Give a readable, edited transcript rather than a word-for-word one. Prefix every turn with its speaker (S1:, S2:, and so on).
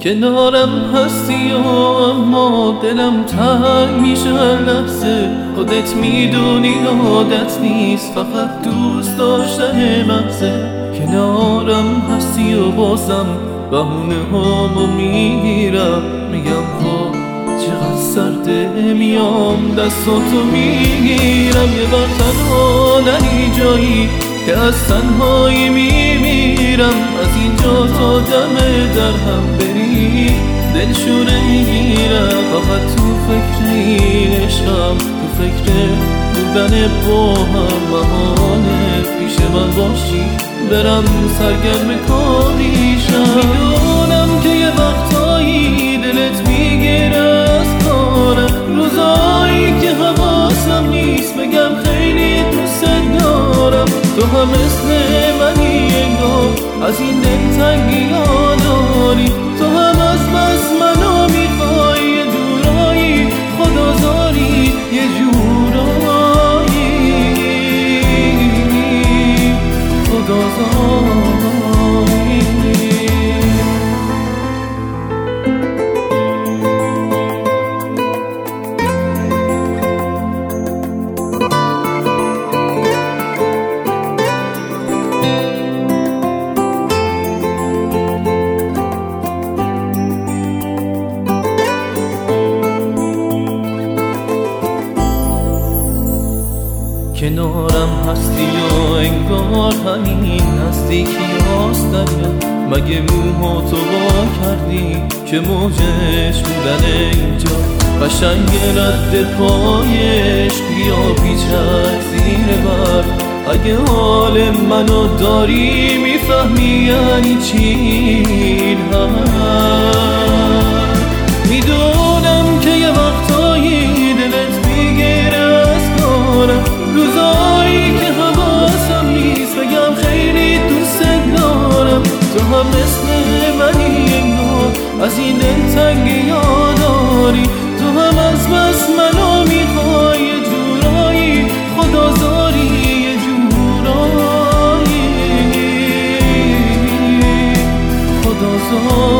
S1: کنارم هستی و اما دلم تنگ میشه هر لحظه. خودت میدونی عادت نیست، فقط دوست داشتن محضه. کنارم هستی و بازم بهونه هامو میگیرم، میگم خب چقدر سرده، میام دستاتو میگیرم. یه بار تنها نری جایی که از تنهایی میمیرم. از اینجا تا دم در هم بری دلشونه میگیرم. فقط تو فکر این عشقم، تو فکر بودن با هم. بهانه پیش من باشی برم سرگرم کاریشم. میدونم که یه وقتایی دلت میگیره از کارم، روزایی که حواسم نیست بگم خیلی دوست دارم. تو هم مثل منی انگار، از این دلتنگی ها داری. تو هم از بس منو میخوای، یه جورایی خدازاری، یه جورایی خدازاری. کنارم هستی و انگار همین نزدیکی هاست دریا. مگه موهاتو وا کردی که موجش بودن اینجا؟ قشنگ رد پایش بیا پیچک زیر بر. اگه حال منو داری میفهمی یعنی چی این هم. میدونم که یه وقتایی دلت میگیره از کارم، روزایی که حواسم نیست بگم خیلی دوست دارم. تو هم مثل منی انگار، از این دلتنگی ها داری. تو هم از بس منو میخوای، یه جورایی خدازاری، یه جورایی خدازاری.